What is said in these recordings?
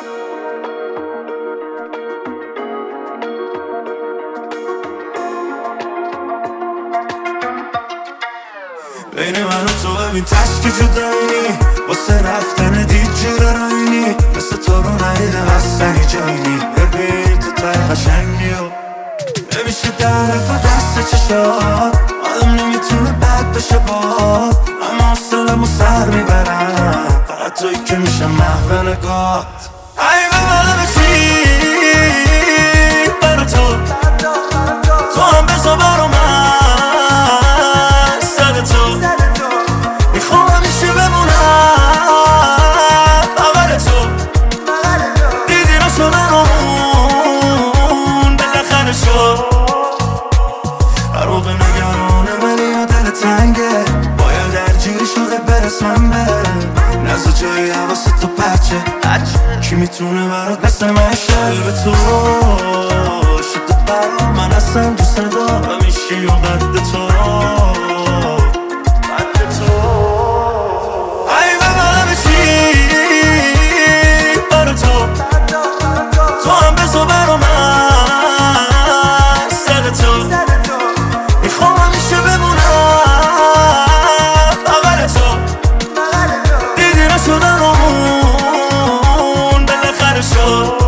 بین من و تو ببین تشک جدایینی، واسه رفتن دید جیر راینی، مثل تو رو ندیدم اصلا جایینی. ببین تو تای قشنگی و نمیشه درف و دست چشات، آدم نمیتونه بد بشه باد، اما حوصله‌مو سر میبرم، فقط تویی که میشه محو نگات. ای ببرم چی برا تو، تو هم بذار برا من سر تو، میخوام همیشه بمونم بغل تو، دیدی نشدن اون بالاخره شد. هر موقع نگرانه ولی یا دل تنگه، باید درگیری شده برسم به نزد جایی حواست تو پچه، کی میتونه برات مثل من قلب تو شده برام، من اصلا دوست ندارم ایشی و قد تو. ای ببرم چی برا تو، تو هم بذار برا من سر تو، میخوام همیشه بمونم بغل تو، دیدی نشدن اون بالاخره شد.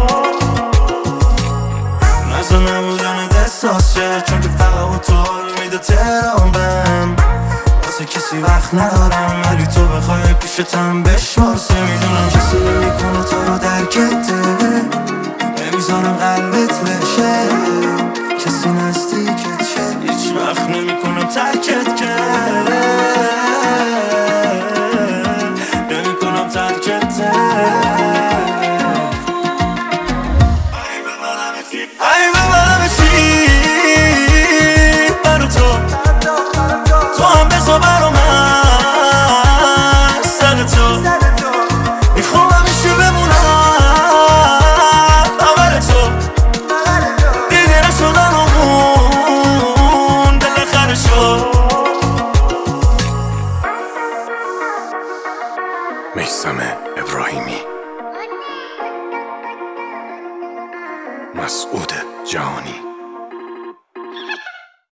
نزد نبودن احساسه، چون که فقط با تو حال میده تهران بهم، واسه کسی وقت ندارم ولی تو بخوای پیشتم بشمارسه، میدونم کسی نمیکنه تو رو درکته، نمیذارم قلبت بشه، کسی نزدیکت شه، هیچ وقت نمیکنم ترکت که، نمیکنم ترکت که. ای ببرم چی برا تو، تو هم بذار برا من سر تو، میخوام همیشه بمونم بغل تو، دیدی نشدن اون بالاخره شد. میثم ابراهیمی، مسعود جهانی.